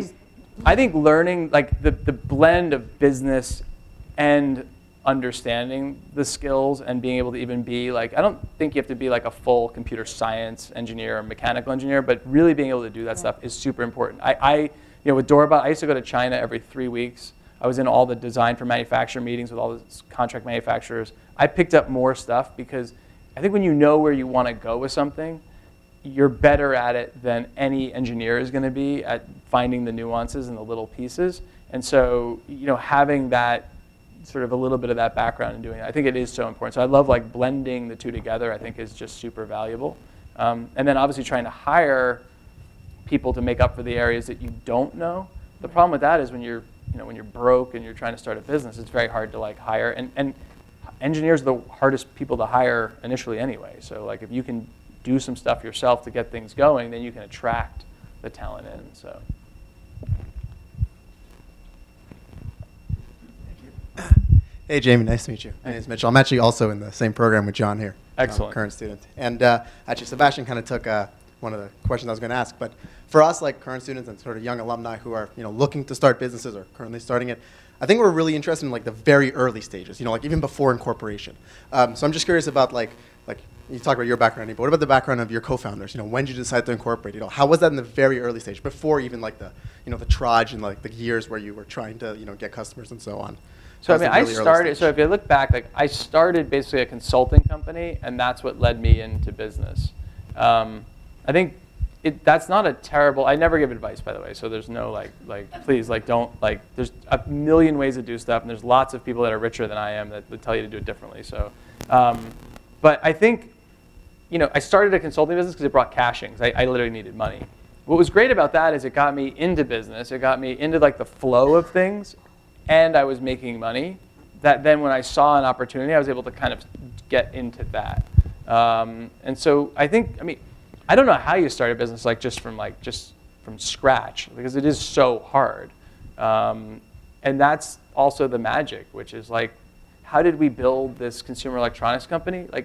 I think learning like the blend of business and understanding the skills and being able to even be like, I don't think you have to be like a full computer science engineer or mechanical engineer, but really being able to do that stuff is super important. With Dorabot, I used to go to China every 3 weeks. I was in all the design for manufacturer meetings with all the contract manufacturers. I picked up more stuff because I think when you know where you want to go with something, you're better at it than any engineer is going to be at finding the nuances and the little pieces. And so, having that sort of a little bit of that background in doing it, I think it is so important. So I love like blending the two together. I think is just super valuable. And then obviously trying to hire people to make up for the areas that you don't know. The problem with that is when you're broke and you're trying to start a business, it's very hard to like hire. And engineers are the hardest people to hire initially anyway. So like if you can do some stuff yourself to get things going, then you can attract the talent in. So. Hey, Jamie, nice to meet you. My name is Mitchell. I'm actually also in the same program with John here. Excellent. Current student. And actually, Sebastian kind of took one of the questions I was going to ask. But for us, like current students and sort of young alumni who are looking to start businesses or currently starting it, I think we're really interested in like the very early stages, like even before incorporation. So I'm just curious about like you talk about your background, but what about the background of your co-founders? When did you decide to incorporate? How was that in the very early stage, before even like the the trudge and like the years where you were trying to get customers and so on? So I started. So if you look back, like I started basically a consulting company, and that's what led me into business. I think that's not a terrible. I never give advice, by the way. So there's no please don't There's a million ways to do stuff, and there's lots of people that are richer than I am that tell you to do it differently. So, but I think I started a consulting business because it brought cash in. I literally needed money. What was great about that is it got me into business. It got me into like the flow of things. And I was making money, that then when I saw an opportunity, I was able to kind of get into that. And so I think, I don't know how you start a business just from scratch, because it is so hard. And that's also the magic, which is like, how did we build this consumer electronics company? Like,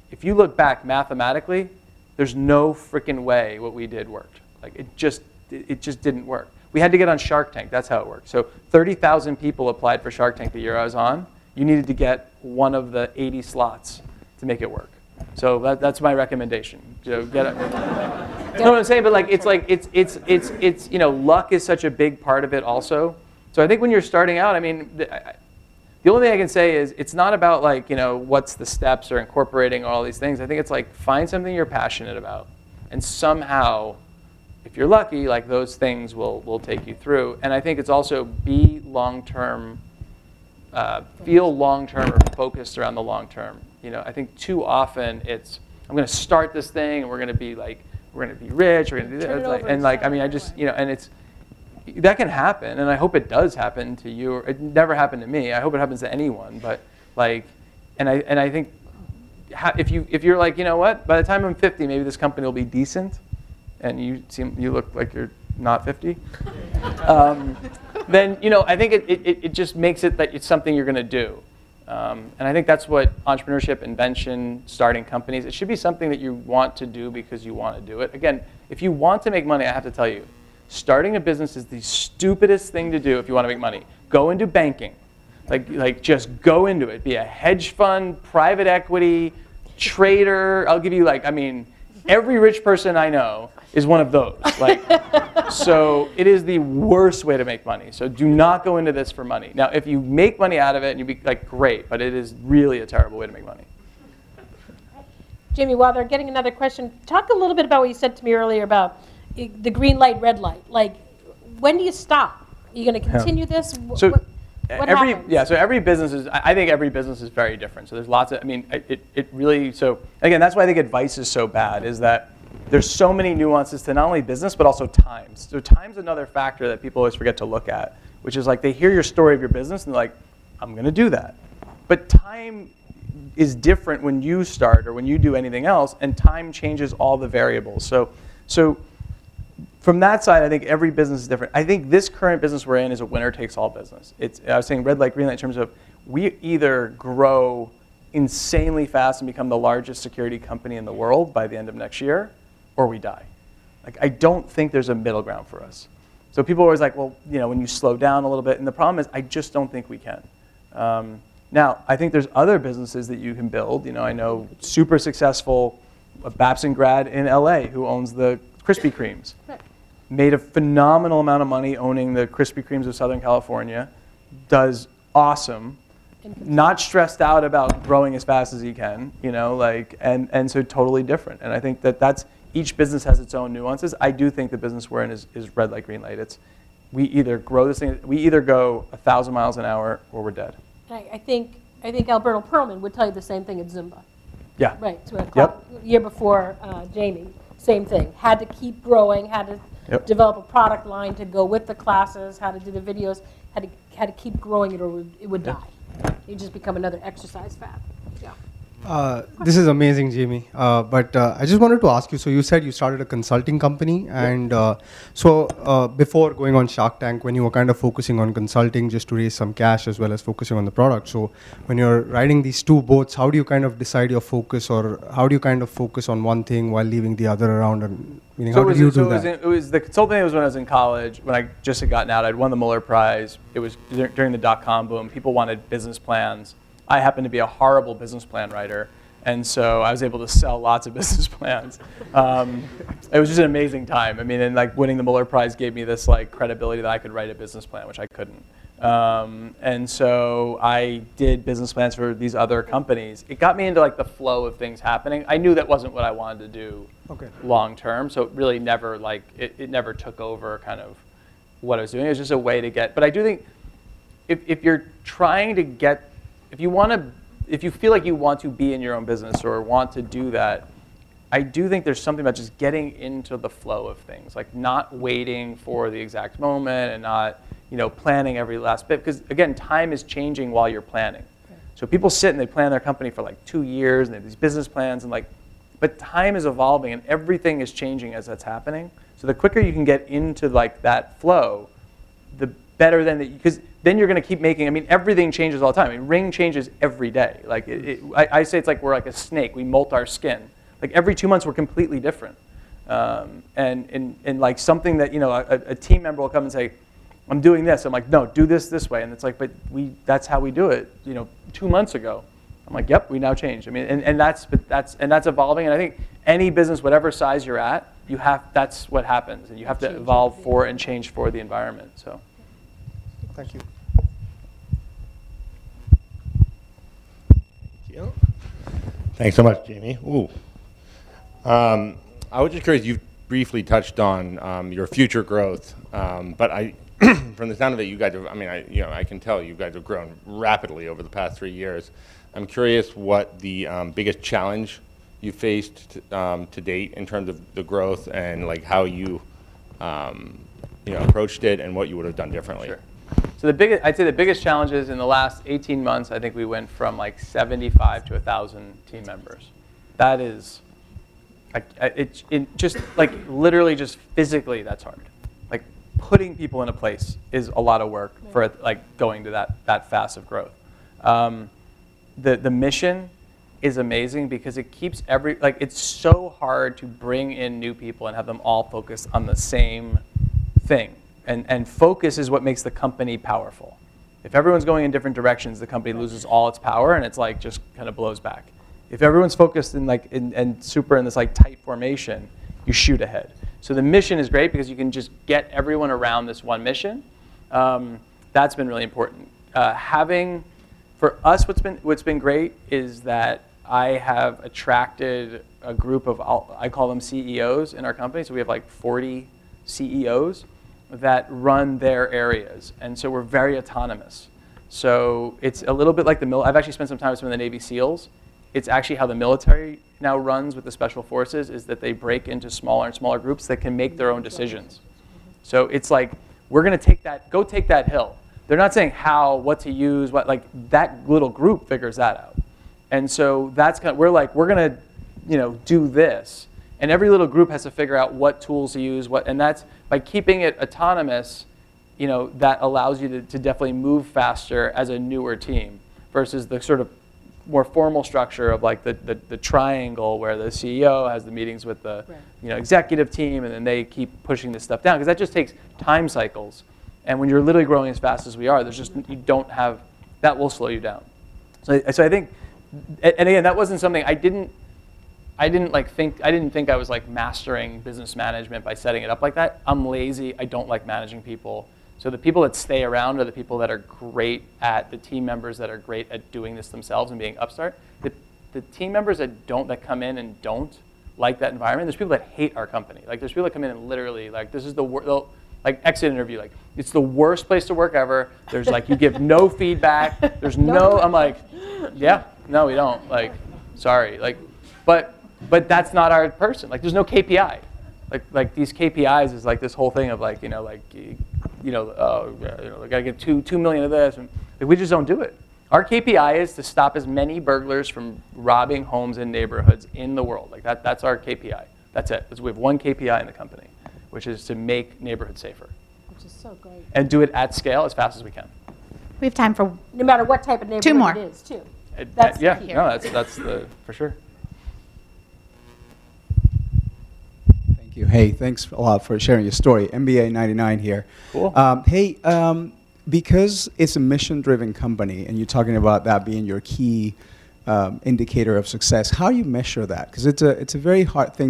if you look back mathematically, there's no freaking way what we did worked. Like it just didn't work. We had to get on Shark Tank. That's how it worked. So 30,000 people applied for Shark Tank the year I was on. You needed to get one of the 80 slots to make it work. So that's my recommendation. So get it. You know what I'm saying? But like it's you know, luck is such a big part of it also. So I think when you're starting out, I mean, the only thing I can say is it's not about like, you know, what's the steps or incorporating all these things. I think it's like find something you're passionate about, and somehow, if you're lucky, like those things will take you through. And I think it's also be long-term, feel long-term or focused around the long-term. You know, I think too often it's I'm going to start this thing and we're going to be like we're going to be rich, we're going to do this, and like I mean I just, you know, and it's that can happen, and I hope it does happen to you. Or it never happened to me. I hope it happens to anyone. But like, and I think if you're like, you know what, by the time I'm 50, maybe this company will be decent, and you look like you're not 50. Then you know I think it just makes it that it's something you're going to do. And I think that's what entrepreneurship, invention, starting companies, it should be something that you want to do because you want to do it. Again, if you want to make money, I have to tell you, starting a business is the stupidest thing to do if you want to make money. Go into banking. Like just go into it. Be a hedge fund, private equity, trader. I'll give you like, I mean, every rich person I know is one of those. Like, so it is the worst way to make money. So do not go into this for money. Now, if you make money out of it, and you be like, great, but it is really a terrible way to make money. Jamie, while they're getting another question, talk a little bit about what you said to me earlier about the green light, red light. Like, when do you stop? Are you going to continue this? So what happens? So every business is, I think every business is very different. So there's lots of, I mean, it really, so again, that's why I think advice is so bad, is that there's so many nuances to not only business, but also times. So time's another factor that people always forget to look at, which is like they hear your story of your business and they're like, I'm going to do that. But time is different when you start or when you do anything else, and time changes all the variables. So from that side, I think every business is different. I think this current business we're in is a winner-takes-all business. I was saying red light, green light in terms of we either grow insanely fast and become the largest security company in the world by the end of next year, or we die. Like, I don't think there's a middle ground for us. So people are always like, well, you know, when you slow down a little bit, and the problem is I just don't think we can. Now, I think there's other businesses that you can build. You know, I know super successful Babson grad in LA who owns the Krispy Kremes. Made a phenomenal amount of money owning the Krispy Kremes of Southern California, does awesome, not stressed out about growing as fast as he can, you know, like, and so totally different. And I think that's, each business has its own nuances. I do think the business we're in is red light, green light. It's, we either grow this thing, we either go 1,000 miles an hour or we're dead. I think Alberto Perlman would tell you the same thing at Zumba. Yeah. Right, so year before Jamie, same thing. Had to keep growing, had to develop a product line to go with the classes, had to do the videos, had to keep growing it or it would die. You just become another exercise fad. Yeah. This is amazing, Jamie. But I just wanted to ask you, so you said you started a consulting company, and so before going on Shark Tank, when you were kind of focusing on consulting just to raise some cash as well as focusing on the product, so when you're riding these two boats, how do you kind of decide your focus, or how do you kind of focus on one thing while leaving the other around, and meaning how did you do that? It was the consulting was when I was in college, when I just had gotten out. I'd won the Mueller Prize. It was during the dot-com boom. People wanted business plans. I happened to be a horrible business plan writer, and so I was able to sell lots of business plans. It was just an amazing time. I mean, and like winning the Mueller Prize gave me this like credibility that I could write a business plan, which I couldn't. And so I did business plans for these other companies. It got me into like the flow of things happening. I knew that wasn't what I wanted to do long term, so it really never like it never took over kind of what I was doing. It was just a way to get. But I do think if you're trying to get, if you feel like you want to be in your own business or want to do that, I do think there's something about just getting into the flow of things, like not waiting for the exact moment and not, you know, planning every last bit. Because again, time is changing while you're planning. So people sit and they plan their company for like 2 years and they have these business plans and like, but time is evolving and everything is changing as that's happening. So the quicker you can get into like that flow, better than that, because then you're going to keep making, I mean, everything changes all the time. I mean, Ring changes every day. Like, I say it's like we're like a snake. We molt our skin. Like, every 2 months, we're completely different. And like something that, you know, a team member will come and say, I'm doing this. I'm like, no, do this way. And it's like, but that's how we do it, you know, 2 months ago. I'm like, yep, we now change. I mean, and that's evolving. And I think any business, whatever size you're at, that's what happens. And you have to evolve for and change for the environment, so. Thank you. Thanks so much, Jamie. Ooh. I was just curious, you briefly touched on your future growth, but from the sound of it, you guys have, I mean, I can tell you guys have grown rapidly over the past 3 years. I'm curious what the biggest challenge you faced to date in terms of the growth, and like how you, approached it and what you would have done differently. Sure. So I'd say the biggest challenges in the last 18 months, I think we went from like 75 to 1,000 team members. That is, just like literally just physically, that's hard. Like putting people in a place is a lot of work for like going to that fast of growth. The mission is amazing because it keeps it's so hard to bring in new people and have them all focus on the same thing. And focus is what makes the company powerful. If everyone's going in different directions, the company loses all its power and it's like just kind of blows back. If everyone's focused and super in this like tight formation, you shoot ahead. So the mission is great because you can just get everyone around this one mission. That's been really important. For us, what's been great is that I have attracted a group of, I call them CEOs in our company. So we have like 40 CEOs that run their areas. And so we're very autonomous. So it's a little bit like I've actually spent some time with some of the Navy SEALs. It's actually how the military now runs with the special forces, is that they break into smaller and smaller groups that can make their own decisions. So it's like, we're going to go take that hill. They're not saying how, what to use, that little group figures that out. And so we're going to, do this. And every little group has to figure out what tools to use, and that's, by keeping it autonomous, that allows you to definitely move faster as a newer team versus the sort of more formal structure of like the triangle where the CEO has the meetings with the executive team, and then they keep pushing this stuff down, because that just takes time cycles. And when you're literally growing as fast as we are, you don't have, that will slow you down. So I think, and again, that wasn't something I didn't think I was like mastering business management by setting it up like that. I'm lazy. I don't like managing people. So the people that stay around are the people that are great at, the team members that are great at doing this themselves and being upstart. The team members that come in and don't like that environment, there's people that hate our company. Like there's people that come in and literally this is like exit interview, like it's the worst place to work ever. There's like, you give no feedback. There's I'm like, yeah, no, we don't. Like, sorry. Like, but that's not our person. Like there's no KPI. Like these KPIs is like this whole thing of like, I gotta get 2 million of this, and we just don't do it. Our KPI is to stop as many burglars from robbing homes in neighborhoods in the world. Like that's our KPI. That's it. We have one KPI in the company, which is to make neighborhoods safer. Which is so great. And do it at scale as fast as we can. We have time for no matter what type of neighborhood 2 more. it is, too. That's For sure. You. Hey, thanks a lot for sharing your story. MBA 99 here. Cool. Because it's a mission-driven company, and you're talking about that being your key indicator of success, how do you measure that? Because it's a very hard thing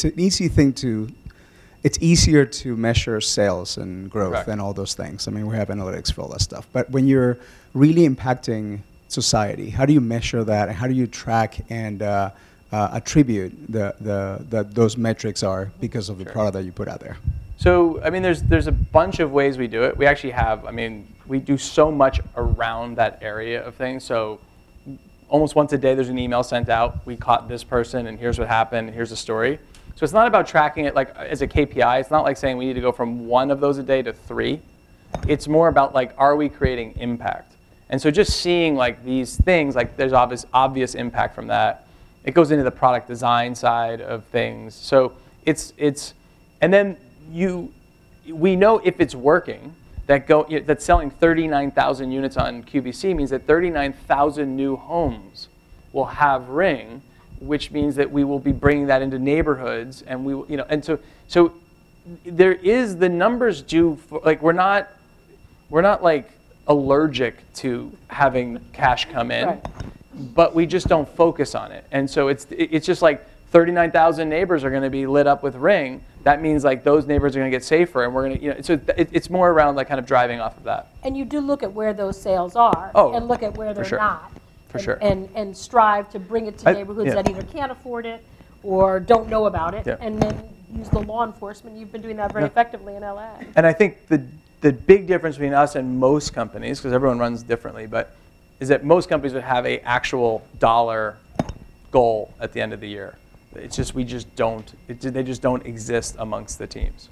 it's easier to measure sales and growth. Correct. And all those things. I mean, we have analytics for all that stuff. But when you're really impacting society, how do you measure that, and how do you track and attribute those metrics are because of the product that you put out there? So, I mean, there's a bunch of ways we do it. We actually have, we do so much around that area of things. So almost once a day, there's an email sent out. We caught this person, and here's what happened, and here's the story. So it's not about tracking it like as a KPI. It's not like saying we need to go from 1 of those a day to 3. It's more about like, are we creating impact? And so just seeing like these things, like there's obvious impact from that. It goes into the product design side of things. So and then we know if it's working. that's selling 39,000 units on QVC means that 39,000 new homes will have Ring, which means that we will be bringing that into neighborhoods, and we, and so there is the numbers do like we're not like allergic to having cash come in, right. But we just don't focus on it, and so it's just like 39,000 neighbors are going to be lit up with Ring. That means like those neighbors are going to get safer, and we're going to, so it's more around like kind of driving off of that. And you do look at where those sales are, and look at where they're sure. not, for sure, and strive to bring it to neighborhoods that either can't afford it or don't know about it, and then use the law enforcement. You've been doing that very effectively in LA. And I think the big difference between us and most companies, because everyone runs differently, but is that most companies would have a actual dollar goal at the end of the year. It's just, they just don't exist amongst the teams.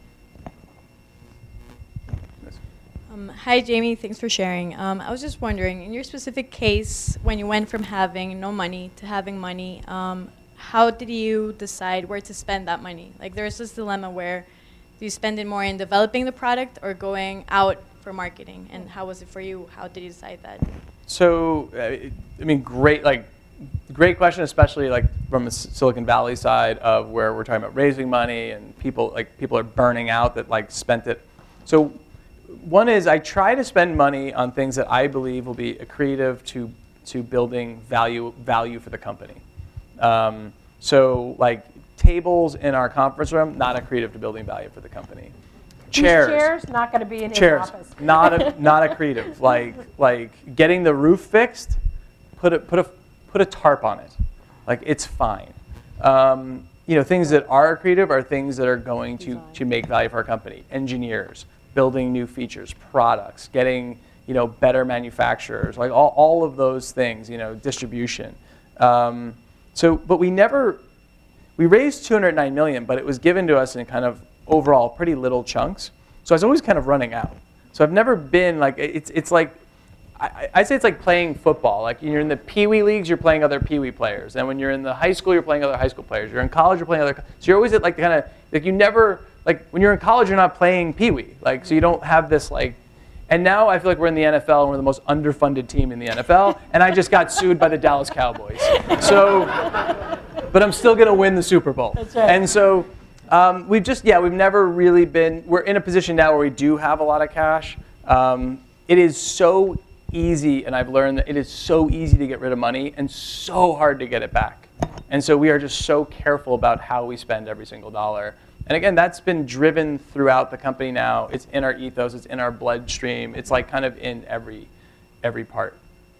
Hi, Jamie. Thanks for sharing. I was just wondering, in your specific case, when you went from having no money to having money, how did you decide where to spend that money? Like, there's this dilemma where do you spend it more in developing the product or going out for marketing? And how was it for you? How did you decide that? So, I mean, great question, especially like from the Silicon Valley side of where we're talking about raising money and people are burning out that like spent it. So one is I try to spend money on things that I believe will be accretive to building value for the company. So like tables in our conference room, not accretive to building value for the company. Chairs not going to be in his office. not accretive. Like getting the roof fixed, put a tarp on it. Like it's fine. Things that are accretive are things that are going to make value for our company. Engineers, building new features, products, getting better manufacturers, like all of those things. Distribution. But we raised $209 million, but it was given to us in kind of overall pretty little chunks. So I was always kind of running out. So I've never been like, it's like, I'd say it's like playing football. Like you're in the Pee-wee leagues, you're playing other Pee-wee players. And when you're in the high school, you're playing other high school players. You're in college, you're playing other, so you're always at like kind of, like you never, like when you're in college, you're not playing Pee-wee. Like, so you don't have this like, and now I feel like we're in the NFL and we're the most underfunded team in the NFL. And I just got sued by the Dallas Cowboys. So, but I'm still gonna win the Super Bowl. That's right. And so, we've never really been, we're in a position now where we do have a lot of cash. It is so easy, and I've learned that it is so easy to get rid of money and so hard to get it back. And so we are just so careful about how we spend every single dollar. And again, that's been driven throughout the company now. It's in our ethos, it's in our bloodstream. It's like kind of in every part.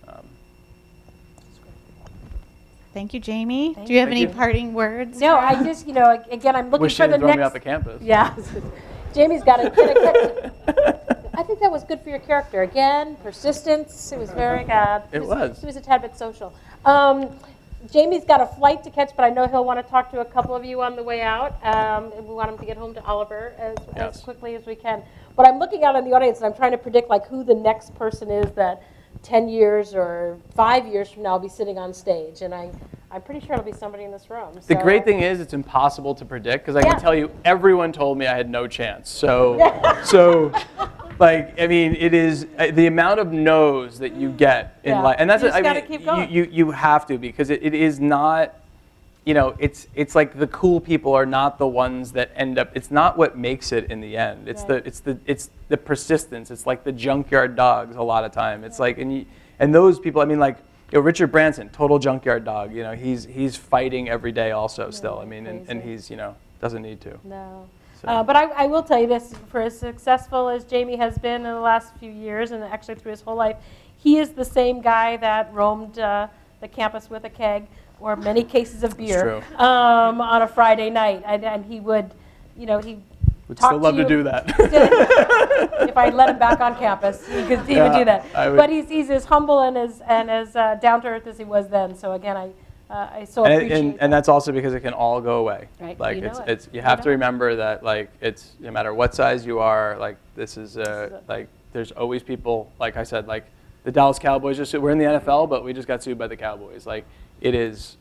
Thank you, Jamie. Do you have any parting words? No, I just, again, I'm looking for the next. Wish you me off the campus. Yeah. Jamie's got a I think that was good for your character. Again, persistence. It was very good. It was. He was a tad bit social. Jamie's got a flight to catch, but I know he'll want to talk to a couple of you on the way out. And we want him to get home to Oliver as quickly as we can. But I'm looking out in the audience, and I'm trying to predict like who the next person is that 10 years or 5 years from now will be sitting on stage. And I'm pretty sure it'll be somebody in this room. The great thing is it's impossible to predict because I can tell you everyone told me I had no chance. So, like, I mean, it is the amount of no's that you get in life. And that's you have to because it is not, it's like the cool people are not the ones that end up, it's not what makes it in the end. It's the persistence. It's like the junkyard dogs a lot of time. It's like, and those people, I mean, like, Richard Branson, total junkyard dog. He's fighting every day also still. I mean, and he's, doesn't need to. No. So. But I will tell you this, for as successful as Jamie has been in the last few years and actually through his whole life, he is the same guy that roamed the campus with a keg or many cases of beer on a Friday night. And he would, he would still love to do that. If I let him back on campus, he would do that. But he's as humble and as down to earth as he was then. So again, I so appreciate and that's also because it can all go away. Right. Like you have to remember that like it's no matter what size you are, like this is like there's always people, like I said, like the Dallas Cowboys we're in the NFL, but we just got sued by the Cowboys. Like it is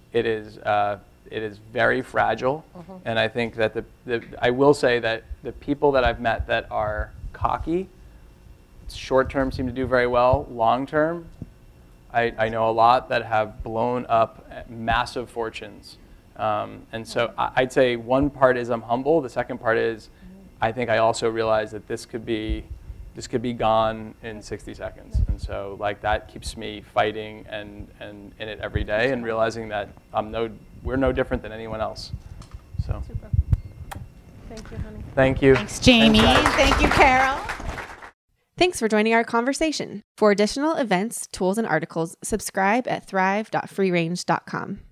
very fragile, and I think that I will say that the people that I've met that are cocky short term seem to do very well. Long term, I know a lot that have blown up massive fortunes. And so I'd say one part is I'm humble. The second part is I think I also realize that this could be gone in 60 seconds. And so like that keeps me fighting and in it every day and realizing that we're no different than anyone else. So. Super. Thank you, honey. Thank you. Thanks, Jamie. Thank you, Carol. Thanks for joining our conversation. For additional events, tools, and articles, subscribe at thrive.freerange.com.